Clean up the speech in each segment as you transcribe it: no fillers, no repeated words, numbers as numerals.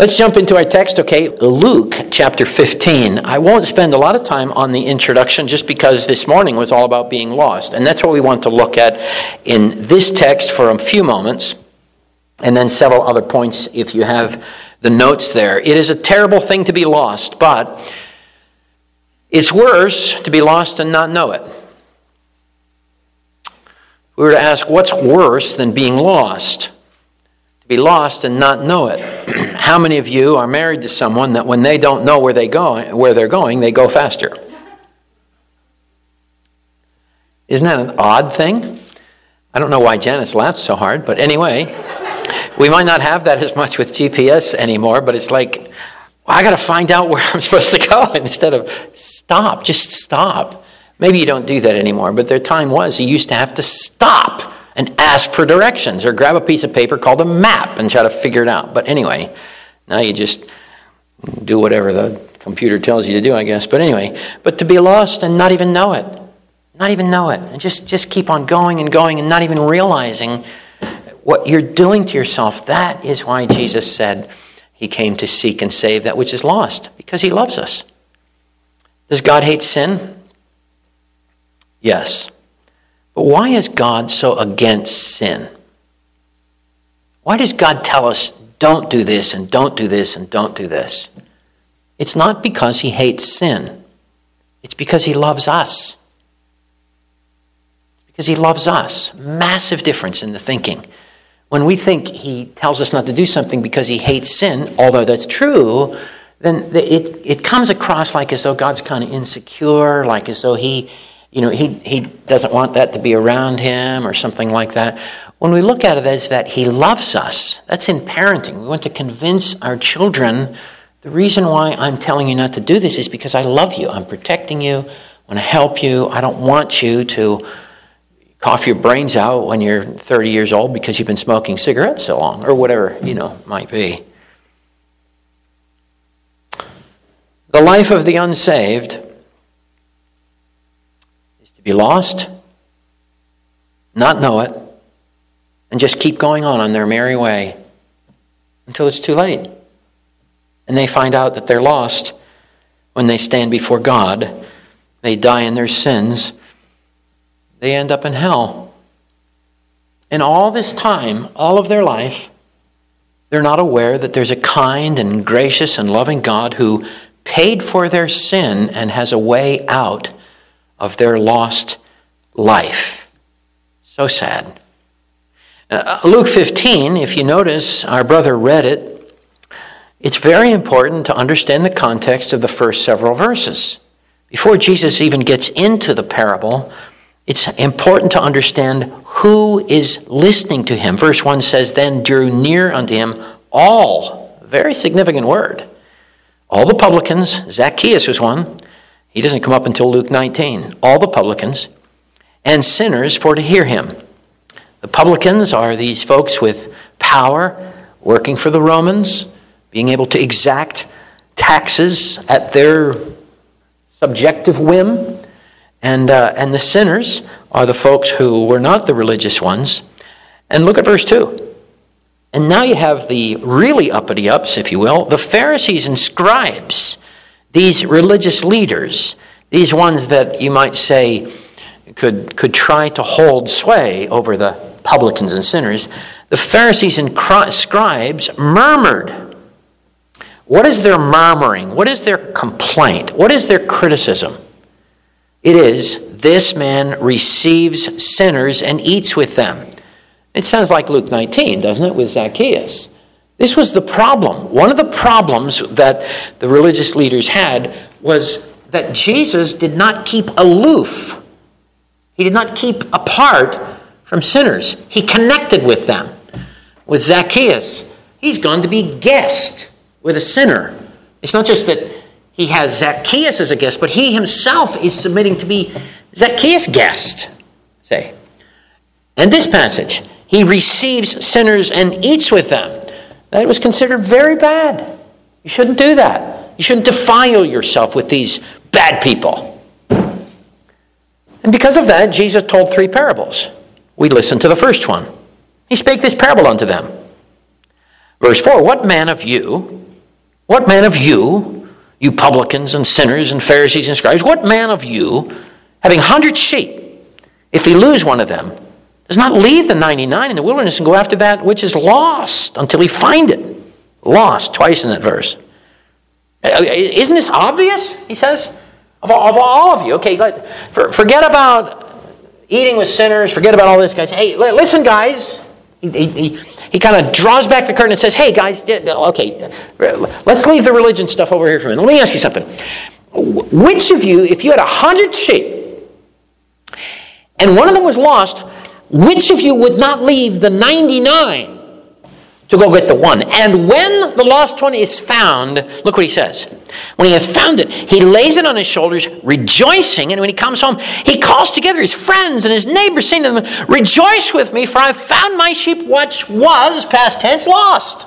Let's jump into our text, okay? Luke chapter 15. I won't spend a lot of time on the introduction just because this morning was all about being lost. And that's what we want to look at in this text for a few moments, and then several other points if you have the notes there. It is a terrible thing to be lost, but it's worse to be lost and not know it. If we were to ask, what's worse than being lost? To be lost and not know it. How many of you are married to someone that when they don't know where they're going, they go faster? Isn't that an odd thing? I don't know why Janice laughed so hard, but anyway, we might not have that as much with GPS anymore, but it's like, well, I got to find out where I'm supposed to go, and instead of stop, just stop. Maybe you don't do that anymore, but their time was you used to have to stop and ask for directions or grab a piece of paper called a map and try to figure it out. But anyway, now you just do whatever the computer tells you to do, I guess. But anyway, but to be lost and not even know it, and just keep on going and going and not even realizing what you're doing to yourself. That is why Jesus said he came to seek and save that which is lost, because he loves us. Does God hate sin? Yes. But why is God so against sin? Why does God tell us, don't do this and don't do this and don't do this? It's not because he hates sin. It's because he loves us. It's because he loves us. Massive difference in the thinking. When we think he tells us not to do something because he hates sin, although that's true, then it comes across like as though God's kind of insecure, like as though he doesn't want that to be around him or something like that. When we look at it as that he loves us, that's in parenting. We want to convince our children, the reason why I'm telling you not to do this is because I love you. I'm protecting you. I want to help you. I don't want you to cough your brains out when you're 30 years old because you've been smoking cigarettes so long, or whatever, might be. The life of the unsaved is to be lost, not know it, and just keep going on their merry way until it's too late. And they find out that they're lost when they stand before God. They die in their sins. They end up in hell. And all this time, all of their life, they're not aware that there's a kind and gracious and loving God who paid for their sin and has a way out of their lost life. So sad. Luke 15, if you notice, our brother read it. It's very important to understand the context of the first several verses. Before Jesus even gets into the parable, it's important to understand who is listening to him. Verse 1 says, then drew near unto him all, very significant word, all the publicans, Zacchaeus was one. He doesn't come up until Luke 19. All the publicans and sinners for to hear him. The publicans are these folks with power, working for the Romans, being able to exact taxes at their subjective whim. And the sinners are the folks who were not the religious ones. And look at verse 2. And now you have the really uppity-ups, if you will, the Pharisees and scribes, these religious leaders, these ones that you might say could try to hold sway over the publicans and sinners. The Pharisees and scribes murmured. What is their murmuring? What is their complaint? What is their criticism? It is, this man receives sinners and eats with them. It sounds like Luke 19, doesn't it, with Zacchaeus? This was the problem. One of the problems that the religious leaders had was that Jesus did not keep aloof. He did not keep apart from sinners. He connected with them. With Zacchaeus, he's going to be guest with a sinner. It's not just that he has Zacchaeus as a guest, but he himself is submitting to be Zacchaeus' guest. Say. And this passage, he receives sinners and eats with them. That was considered very bad. You shouldn't do that. You shouldn't defile yourself with these bad people. And because of that, Jesus told 3 parables. We listened to the first one. He spake this parable unto them. Verse 4, what man of you, What man of you, you publicans and sinners and Pharisees and scribes, what man of you, having 100 sheep, if he lose one of them, does not leave the 99 in the wilderness and go after that which is lost until he find it? Lost, twice in that verse. Isn't this obvious, he says? Of all of you. Okay, forget about eating with sinners. Forget about all this, guys. Hey, listen, guys. He kind of draws back the curtain and says, hey, guys, okay, let's leave the religion stuff over here for a minute. Let me ask you something. Which of you, if you had 100 sheep and one of them was lost, which of you would not leave the 99 to go get the one? And when the lost one is found, look what he says. When he hath found it, he lays it on his shoulders, rejoicing. And when he comes home, he calls together his friends and his neighbors, saying to them, rejoice with me, for I have found my sheep which was, past tense, lost.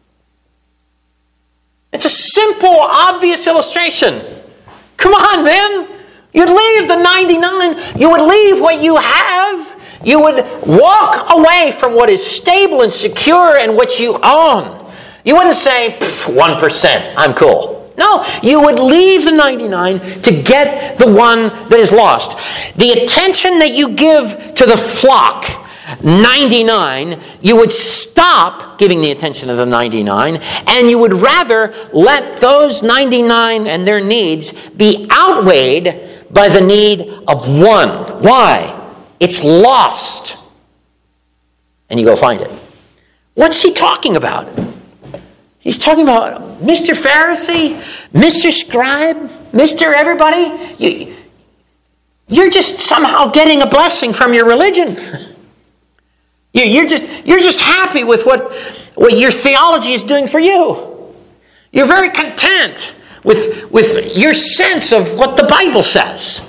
It's a simple, obvious illustration. Come on, man. You'd leave the 99. You would leave what you have. You would walk away from what is stable and secure and what you own. You wouldn't say, 1%, I'm cool. No, you would leave the 99 to get the one that is lost. The attention that you give to the flock, 99, you would stop giving the attention to the 99, and you would rather let those 99 and their needs be outweighed by the need of one. Why? It's lost. And you go find it. What's he talking about? He's talking about Mr. Pharisee, Mr. Scribe, Mr. Everybody. You're just somehow getting a blessing from your religion. You're just happy with what your theology is doing for you. You're very content with your sense of what the Bible says.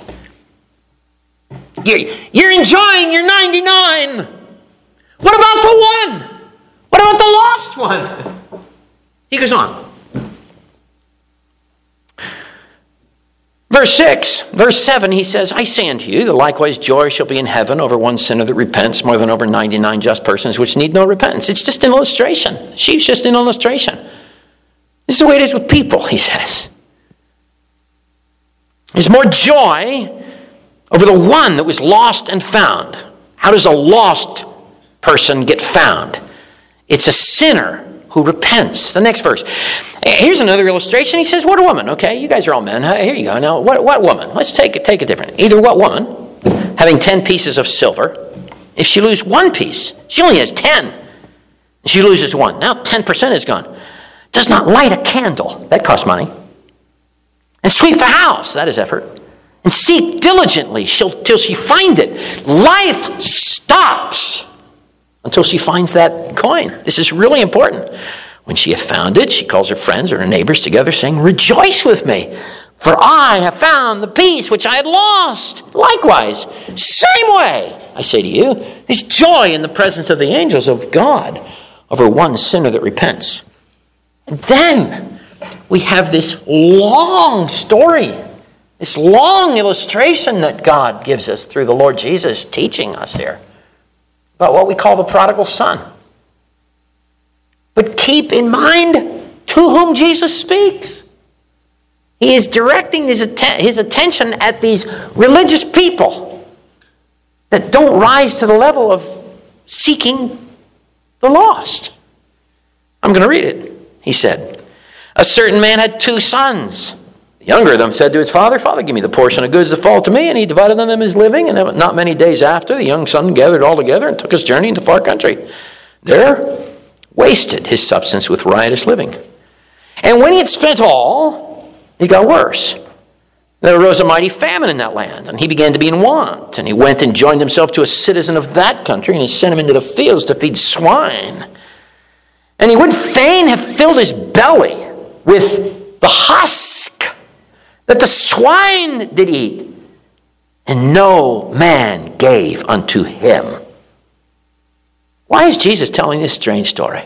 You're enjoying your 99. What about the one? What about the lost one? He goes on. Verse 7, he says, I say unto you that likewise joy shall be in heaven over one sinner that repents more than over 99 just persons which need no repentance. It's just an illustration. Sheep's just an illustration. This is the way it is with people, he says. There's more joy over the one that was lost and found. How does a lost person get found? It's a sinner who repents. The next verse. Here's another illustration. He says, what a woman. Okay, you guys are all men. Here you go. Now, what woman? Let's take it different. Either what woman, having 10 pieces of silver, if she lose one piece, she only has 10. She loses one. Now 10% is gone. Does not light a candle. That costs money. And sweep the house. That is effort. And seek diligently till she find it. Life stops until she finds that coin. This is really important. When she hath found it, she calls her friends or her neighbors together, saying, rejoice with me, for I have found the piece which I had lost. Likewise, same way, I say to you, there's joy in the presence of the angels of God over one sinner that repents. And then we have this long story, this long illustration that God gives us through the Lord Jesus teaching us here about what we call the prodigal son. But keep in mind to whom Jesus speaks. He is directing his attention at these religious people that don't rise to the level of seeking the lost. I'm going to read it. He said, a certain man had 2 sons. The younger of them said to his father, Father, give me the portion of goods that fall to me. And he divided on them his living. And not many days after, the young son gathered all together and took his journey into far country. There wasted his substance with riotous living. And when he had spent all, it got worse. There arose a mighty famine in that land, and he began to be in want. And he went and joined himself to a citizen of that country, and he sent him into the fields to feed swine. And he would fain have filled his belly with the husk that the swine did eat, and no man gave unto him. Why is Jesus telling this strange story?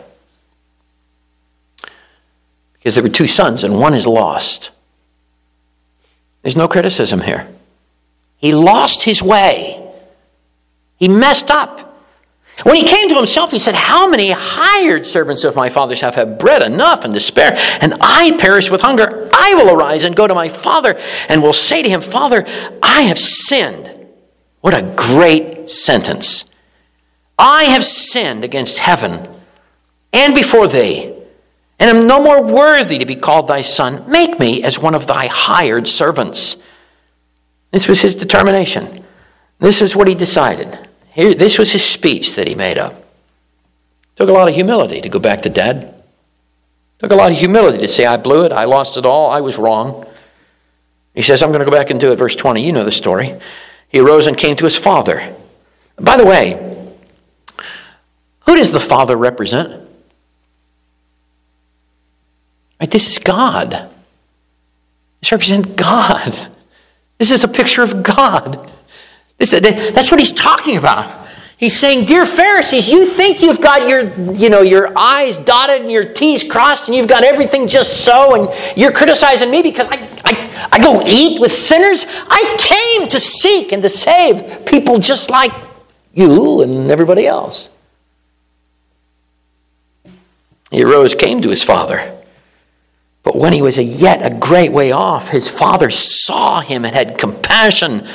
Because there were 2 sons and one is lost. There's no criticism here. He lost his way. He messed up. When he came to himself, he said, how many hired servants of my father's have had bread enough and to spare, and I perish with hunger? I will arise and go to my father and will say to him, Father, I have sinned. What a great sentence. I have sinned against heaven and before thee, and am no more worthy to be called thy son. Make me as one of thy hired servants. This was his determination. This is what he decided. This was his speech that he made up. Took a lot of humility to go back to Dad. Took a lot of humility to say, I blew it, I lost it all, I was wrong. He says, I'm going to go back and do it. Verse 20, you know the story. He arose and came to his father. By the way, who does the Father represent? Right, this is God. This represents God. This is a picture of God. That's what he's talking about. He's saying, dear Pharisees, you think you've got your I's dotted and your T's crossed and you've got everything just so, and you're criticizing me because I go eat with sinners. I came to seek and to save people just like you and everybody else. He arose, came to his father. But when he was yet a great way off, his father saw him and had compassion.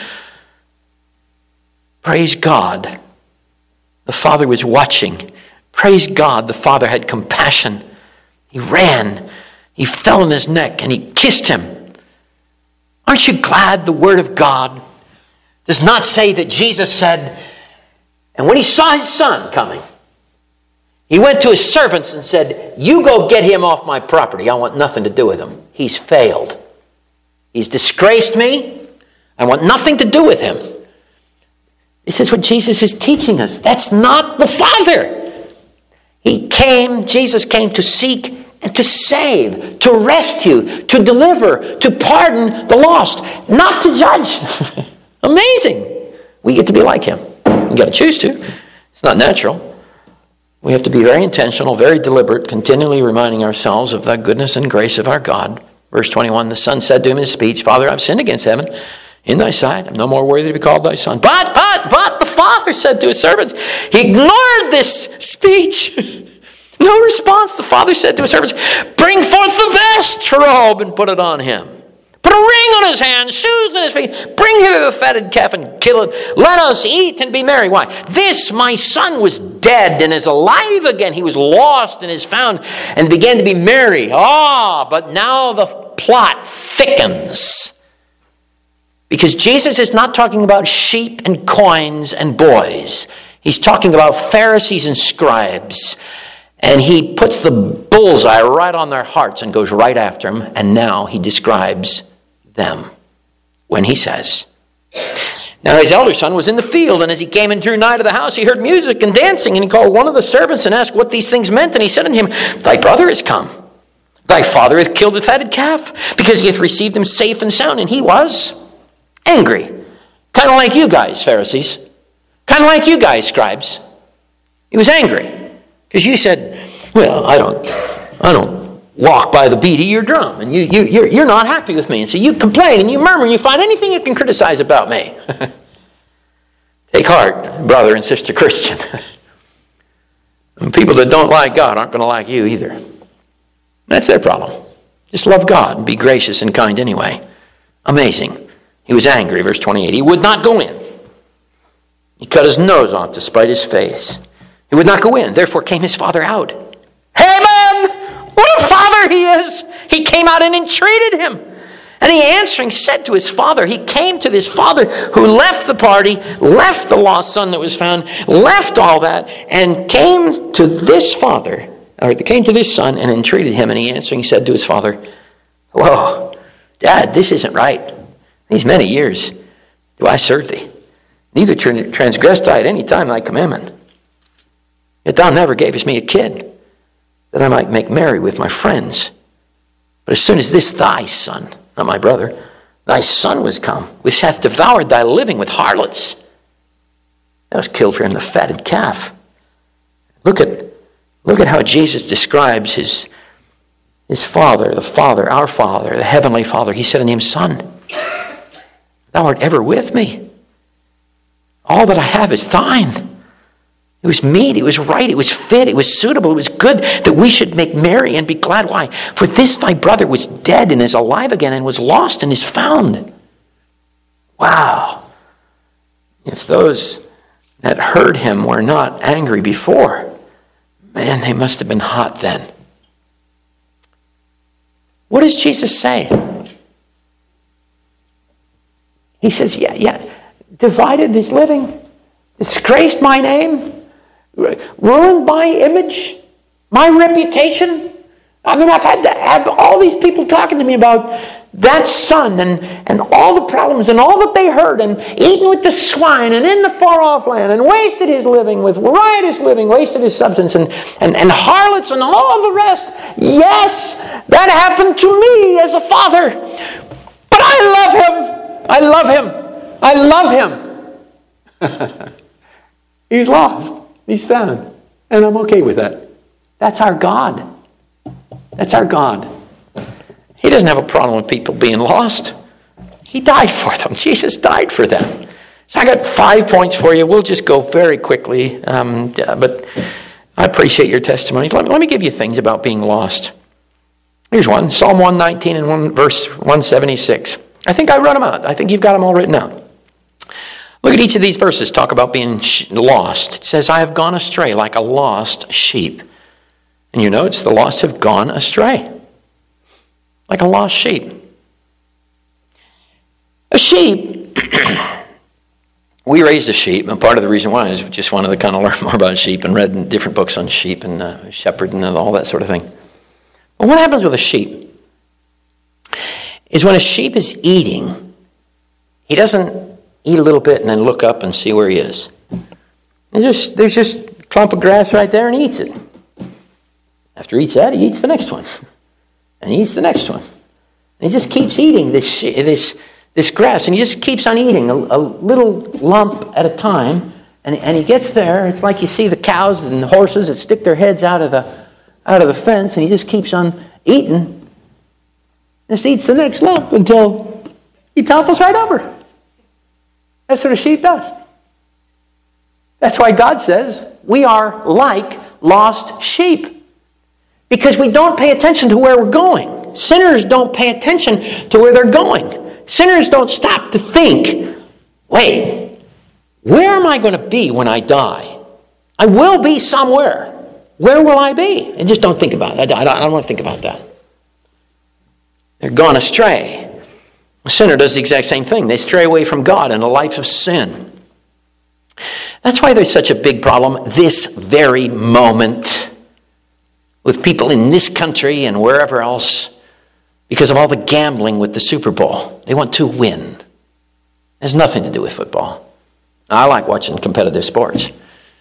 Praise God. The father was watching. Praise God, the father had compassion. He ran. He fell on his neck and he kissed him. Aren't you glad the word of God does not say that Jesus said, and when he saw his son coming, he went to his servants and said, you go get him off my property. I want nothing to do with him. He's failed. He's disgraced me. I want nothing to do with him. This is what Jesus is teaching us. That's not the Father. Jesus came to seek and to save, to rescue, to deliver, to pardon the lost, not to judge. Amazing. We get to be like him. We got to choose to. It's not natural. We have to be very intentional, very deliberate, continually reminding ourselves of the goodness and grace of our God. Verse 21, the son said to him in his speech, Father, I've sinned against heaven in thy sight. I'm no more worthy to be called thy son. But the father said to his servants, he ignored this speech. No response. The father said to his servants, bring forth the best robe and put it on him. Put a ring on his hand, shoes on his feet. Bring hither the fatted calf and kill it. Let us eat and be merry. Why? This my son was dead and is alive again. He was lost and is found and began to be merry. But now the plot thickens. Because Jesus is not talking about sheep and coins and boys. He's talking about Pharisees and scribes. And he puts the bullseye right on their hearts and goes right after them. And now he describes them when he says, now his elder son was in the field, and as he came and drew nigh to the house, he heard music and dancing, and he called one of the servants and asked what these things meant. And he said unto him, thy brother is come. Thy father hath killed the fatted calf, because he hath received him safe and sound. And he was angry. Kind of like you guys, Pharisees. Kind of like you guys, scribes. He was angry. Because you said, well, I don't walk by the beat of your drum, and you're not happy with me. And so you complain and you murmur and you find anything you can criticize about me. Take heart, brother and sister Christian. And people that don't like God aren't going to like you either. That's their problem. Just love God and be gracious and kind anyway. Amazing. He was angry, verse 28. He would not go in. He cut his nose off to spite his face. He would not go in. Therefore came his father out. Hey, man! What a father he is! He came out and entreated him. And he answering said to his father, he came to this father who left the party, left the lost son that was found, left all that, and came to this father, or came to this son and entreated him. And he answering said to his father, hello, Dad, this isn't right. These many years do I serve thee. Neither transgressed I at any time thy commandment. Yet thou never gavest me a kid, that I might make merry with my friends. But as soon as this thy son, not my brother, thy son was come, which hath devoured thy living with harlots, thou hast killed for him the fatted calf. Look at how Jesus describes his Father, our Father, the Heavenly Father. He said unto him, Son, thou art ever with me. All that I have is thine. It was meet, it was right, it was fit, it was suitable, it was good that we should make merry and be glad. Why? For this thy brother was dead and is alive again, and was lost and is found. Wow. If those that heard him were not angry before, man, they must have been hot then. What does Jesus say? He says, yeah, divided his living, disgraced my name, ruined my image, my reputation. I mean, I've had to have all these people talking to me about that son and all the problems and all that they heard, and eating with the swine and in the far-off land, and wasted his living with riotous living, wasted his substance, and harlots and all the rest. Yes, that happened to me as a father. But I love him. I love him. He's lost. He's found. And I'm okay with that. That's our God. That's our God. He doesn't have a problem with people being lost. He died for them. Jesus died for them. So I got 5 points for you. We'll just go very quickly. But I appreciate your testimonies. Let me give you things about being lost. Here's one. Psalm 119 and verse 176. I think I wrote them out. I think you've got them all written out. Look at each of these verses. Talk about being lost. It says, I have gone astray like a lost sheep. And you notice the lost have gone astray. Like a lost sheep. A sheep, we raised a sheep, and part of the reason why is we just wanted to kind of learn more about sheep and read different books on sheep and shepherd and all that sort of thing. But what happens with a sheep is when a sheep is eating, he doesn't eat a little bit and then look up and see where he is. There's just a clump of grass right there, and he eats it. After he eats that, he eats the next one. And he eats the next one. And he just keeps eating this grass. And he just keeps on eating a little lump at a time. And he gets there. It's like you see the cows and the horses that stick their heads out of the fence. And he just keeps on eating. Just eats the next lump until he topples right over. That's what a sheep does. That's why God says we are like lost sheep. Because we don't pay attention to where we're going. Sinners don't pay attention to where they're going. Sinners don't stop to think, wait, where am I going to be when I die? I will be somewhere. Where will I be? And just don't think about it. I don't want to think about that. They're gone astray. A sinner does the exact same thing. They stray away from God in a life of sin. That's why there's such a big problem this very moment with people in this country and wherever else because of all the gambling with the Super Bowl. They want to win. It has nothing to do with football. I like watching competitive sports.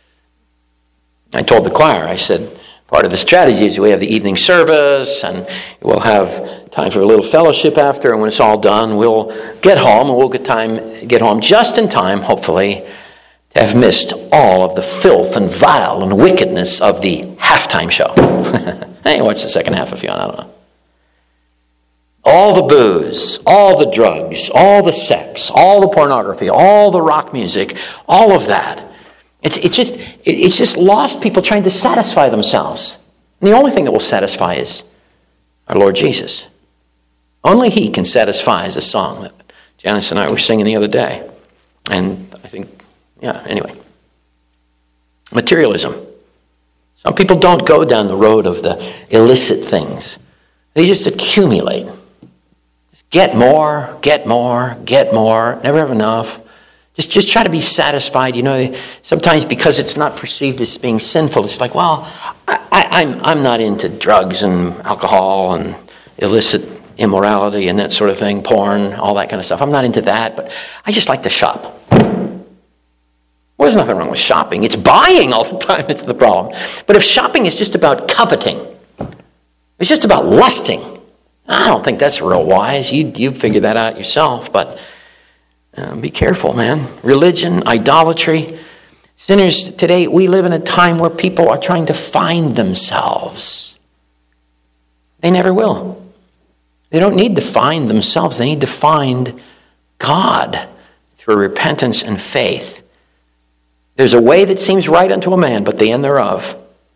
I told the choir, I said, part of the strategy is we have the evening service and we'll have time for a little fellowship after, and when it's all done, we'll get home, and we'll get home just in time, hopefully, to have missed all of the filth and vile and wickedness of the halftime show. Hey, watch the second half if you want, I don't know. All the booze, all the drugs, all the sex, all the pornography, all the rock music, all of that. It's just lost people trying to satisfy themselves. And the only thing that will satisfy is our Lord Jesus. Only He can satisfy, is a song that Janice and I were singing the other day. And I think, anyway. Materialism. Some people don't go down the road of the illicit things. They just accumulate. Just get more, never have enough. Just try to be satisfied. Sometimes because it's not perceived as being sinful, it's like, well, I'm not into drugs and alcohol and illicit immorality and that sort of thing, porn, all that kind of stuff. I'm not into that, but I just like to shop. Well, there's nothing wrong with shopping. It's buying all the time that's the problem. But if shopping is just about coveting, it's just about lusting, I don't think that's real wise. You figure that out yourself, but be careful, man. Religion, idolatry. Sinners, today we live in a time where people are trying to find themselves. They never will. They don't need to find themselves. They need to find God through repentance and faith. There's a way that seems right unto a man, but the end thereof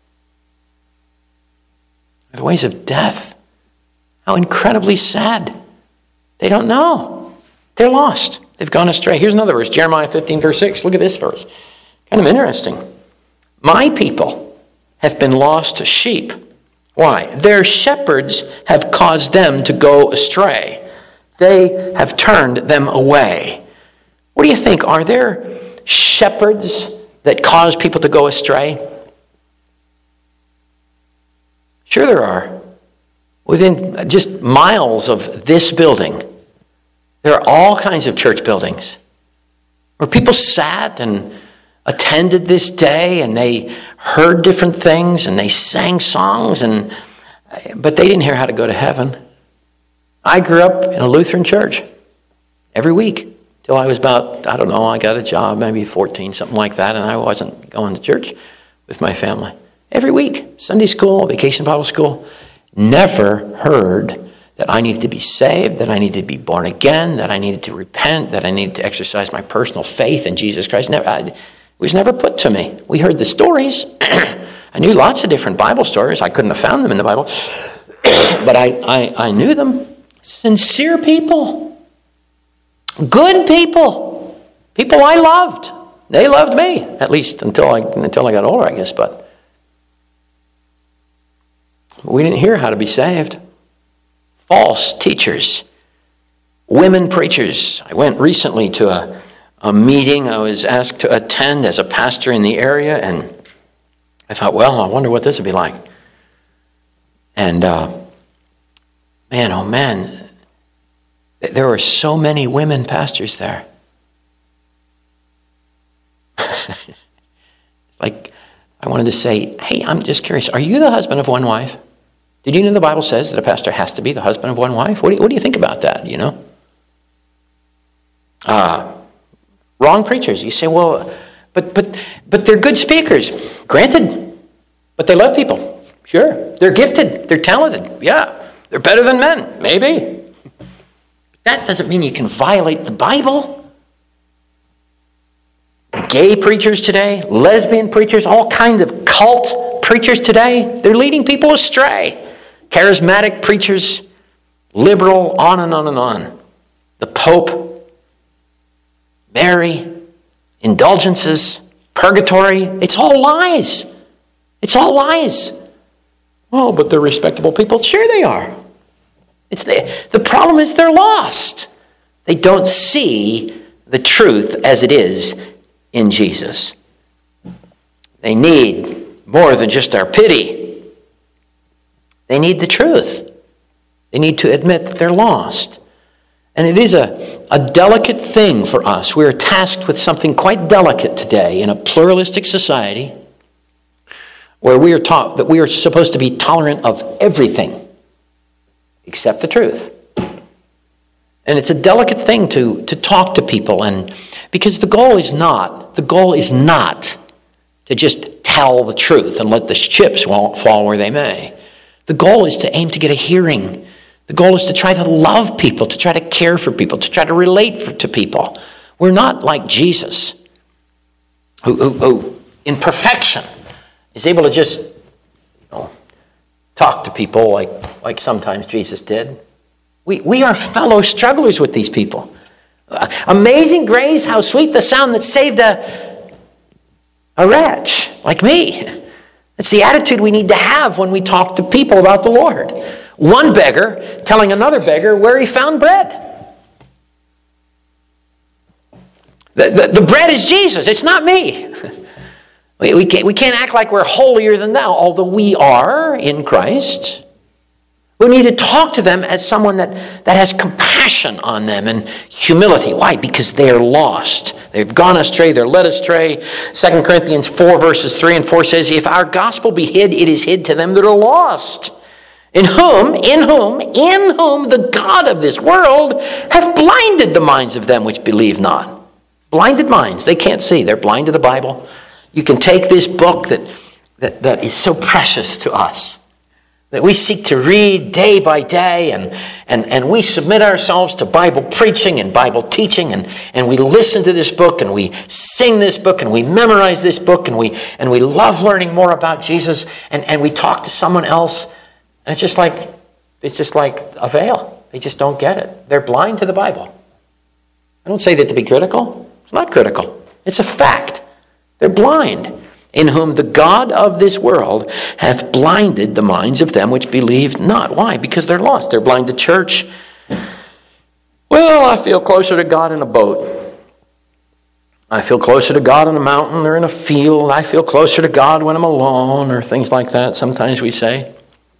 are the ways of death. How incredibly sad. They don't know. They're lost. They've gone astray. Here's another verse, Jeremiah 15, verse 6. Look at this verse. Kind of interesting. My people have been lost as sheep. Why? Their shepherds have caused them to go astray. They have turned them away. What do you think? Are there shepherds that cause people to go astray? Sure there are. Within just miles of this building, there are all kinds of church buildings where people sat and attended this day and they heard different things and they sang songs, but they didn't hear how to go to heaven. I grew up in a Lutheran church every week till I was about, I got a job, maybe 14, something like that, and I wasn't going to church with my family. Every week, Sunday school, vacation Bible school. Never heard that I needed to be saved, that I needed to be born again, that I needed to repent, that I needed to exercise my personal faith in Jesus Christ. It was never put to me. We heard the stories. I knew lots of different Bible stories. I couldn't have found them in the Bible. But I knew them. Sincere people. Good people. People I loved. They loved me, at least until I got older, I guess. But we didn't hear how to be saved. False teachers, women preachers. I went recently to a meeting I was asked to attend as a pastor in the area, and I thought, well, I wonder what this would be like. And man, there were so many women pastors there. Like, I wanted to say, hey, I'm just curious, are you the husband of one wife? Did you know the Bible says that a pastor has to be the husband of one wife? What do you think about that, you know? Wrong preachers. You say, well, but they're good speakers. Granted. But they love people. Sure. They're gifted. They're talented. Yeah. They're better than men. Maybe. That doesn't mean you can violate the Bible. Gay preachers today, lesbian preachers, all kinds of cult preachers today, they're leading people astray. Charismatic preachers, liberal, on and on and on. The Pope, Mary, indulgences, purgatory, it's all lies. It's all lies. Oh, but they're respectable people. Sure they are. The problem is they're lost. They don't see the truth as it is in Jesus. They need more than just our pity. They need the truth. They need to admit that they're lost. And it is a delicate thing for us. We're tasked with something quite delicate today in a pluralistic society where we are taught that we are supposed to be tolerant of everything except the truth. And it's a delicate thing to talk to people, and because the goal is not to just tell the truth and let the chips fall where they may. The goal is to aim to get a hearing. The goal is to try to love people, to try to care for people, to try to relate to people. We're not like Jesus, who in perfection is able to just talk to people like sometimes Jesus did. We are fellow strugglers with these people. Amazing grace, how sweet the sound that saved a wretch like me. It's the attitude we need to have when we talk to people about the Lord. One beggar telling another beggar where he found bread. The bread is Jesus. It's not me. We can't act like we're holier than thou, although we are in Christ. We need to talk to them as someone that has compassion on them and humility. Why? Because they're lost. They've gone astray. They're led astray. 2 Corinthians 4 verses 3 and 4 says, if our gospel be hid, it is hid to them that are lost. In whom the God of this world hath blinded the minds of them which believe not. Blinded minds. They can't see. They're blind to the Bible. You can take this book that is so precious to us, that we seek to read day by day, and we submit ourselves to Bible preaching and Bible teaching, and we listen to this book and we sing this book and we memorize this book and we love learning more about Jesus and we talk to someone else and it's just like a veil. They just don't get it. They're blind to the Bible. I don't say that to be critical. It's not critical. It's a fact. They're blind, in whom the God of this world hath blinded the minds of them which believe not. Why? Because they're lost. They're blind to church. Well, I feel closer to God in a boat. I feel closer to God on a mountain or in a field. I feel closer to God when I'm alone, or things like that, sometimes we say.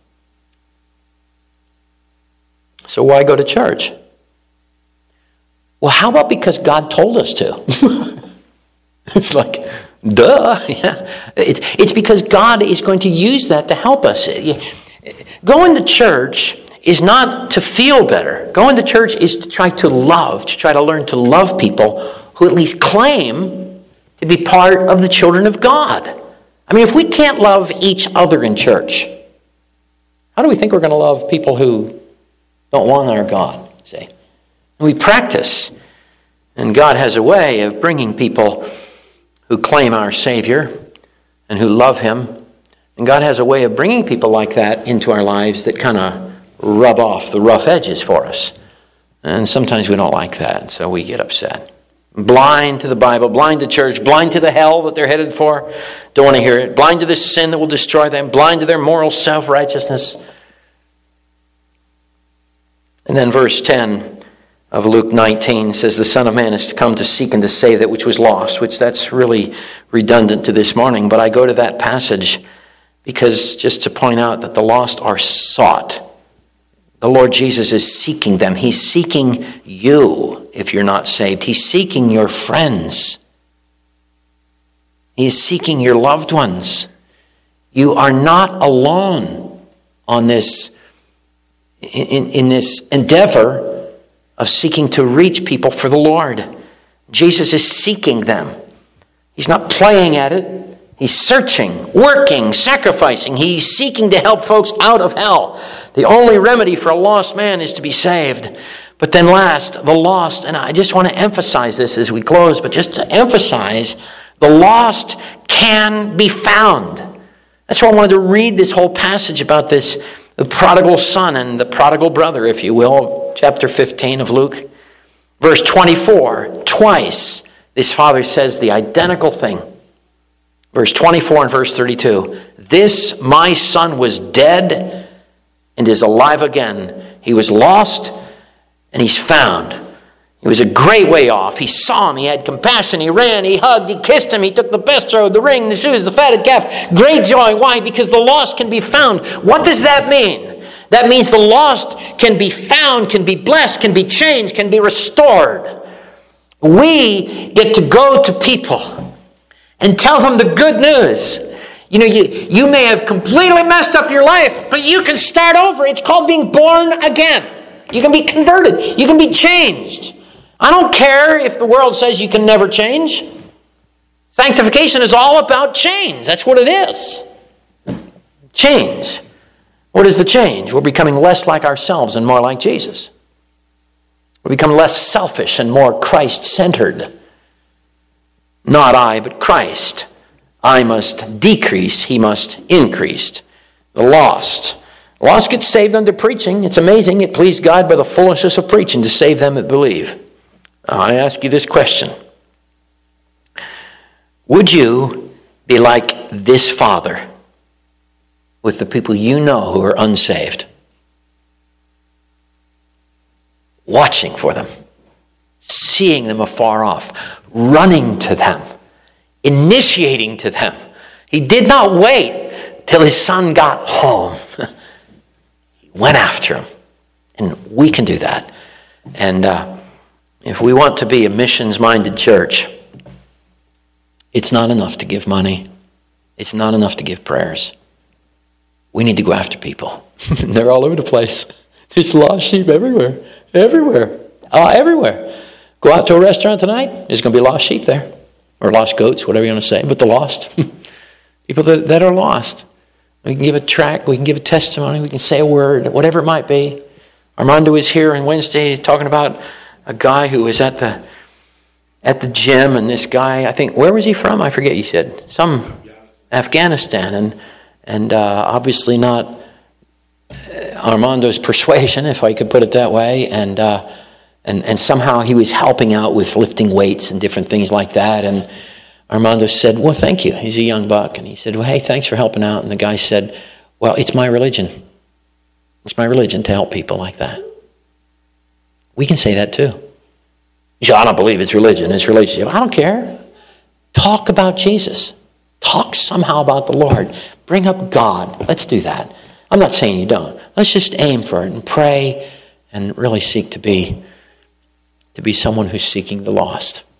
So why go to church? Well, how about because God told us to? It's like, duh. Yeah. It's because God is going to use that to help us. Going to church is not to feel better. Going to church is to try to learn to love people who at least claim to be part of the children of God. I mean, if we can't love each other in church, how do we think we're going to love people who don't want our God? See? And we practice, and God has a way of bringing people who claim our Savior and who love Him. And God has a way of bringing people like that into our lives that kind of rub off the rough edges for us. And sometimes we don't like that, so we get upset. Blind to the Bible, blind to church, blind to the hell that they're headed for. Don't want to hear it. Blind to the sin that will destroy them. Blind to their moral self-righteousness. And then verse 10 of Luke 19 says, the Son of Man is to come to seek and to save that which was lost, which that's really redundant to this morning. But I go to that passage because just to point out that the lost are sought. The Lord Jesus is seeking them. He's seeking you if you're not saved. He's seeking your friends. He is seeking your loved ones. You are not alone on this, in this endeavor of seeking to reach people for the Lord. Jesus is seeking them. He's not playing at it. He's searching, working, sacrificing. He's seeking to help folks out of hell. The only remedy for a lost man is to be saved. But then last, the lost, and I just want to emphasize this as we close, but just to emphasize, the lost can be found. That's why I wanted to read this whole passage about this, the prodigal son and the prodigal brother, if you will, chapter 15 of Luke. Verse 24, twice, this father says the identical thing. Verse 24 and verse 32, this my son was dead and is alive again. He was lost and he's found. He was a great way off. He saw him. He had compassion. He ran. He hugged. He kissed him. He took the best robe, the ring, the shoes, the fatted calf. Great joy. Why? Because the lost can be found. What does that mean? That means the lost can be found, can be blessed, can be changed, can be restored. We get to go to people and tell them the good news. You know, you may have completely messed up your life, but you can start over. It's called being born again. You can be converted. You can be changed. I don't care if the world says you can never change. Sanctification is all about change. That's what it is. Change. What is the change? We're becoming less like ourselves and more like Jesus. We become less selfish and more Christ-centered. Not I, but Christ. I must decrease, he must increase. The lost. The lost get saved under preaching. It's amazing. It pleased God by the foolishness of preaching to save them that believe. I ask you this question. Would you be like this father with the people you know who are unsaved? Watching for them, seeing them afar off, running to them, initiating to them. He did not wait till his son got home. He went after him. And we can do that. And if we want to be a missions-minded church, it's not enough to give money. It's not enough to give prayers. We need to go after people. They're all over the place. There's lost sheep everywhere. Everywhere. Everywhere. Go out to a restaurant tonight, there's going to be lost sheep there. Or lost goats, whatever you want to say. But the lost. People that are lost. We can give a tract, we can give a testimony, we can say a word, whatever it might be. Armando is here on Wednesday talking about a guy who was at the at the gym, and this guy, I think, where was he from? I forget, you said. Some Afghanistan, and obviously not Armando's persuasion, if I could put it that way, and somehow he was helping out with lifting weights and different things like that, and Armando said, well, thank you. He's a young buck, and he said, well, hey, thanks for helping out, and the guy said, well, it's my religion. It's my religion to help people like that. We can say that too. You say, I don't believe it's religion. It's religion. I don't care. Talk about Jesus. Talk somehow about the Lord. Bring up God. Let's do that. I'm not saying you don't. Let's just aim for it and pray and really seek to be someone who's seeking the lost.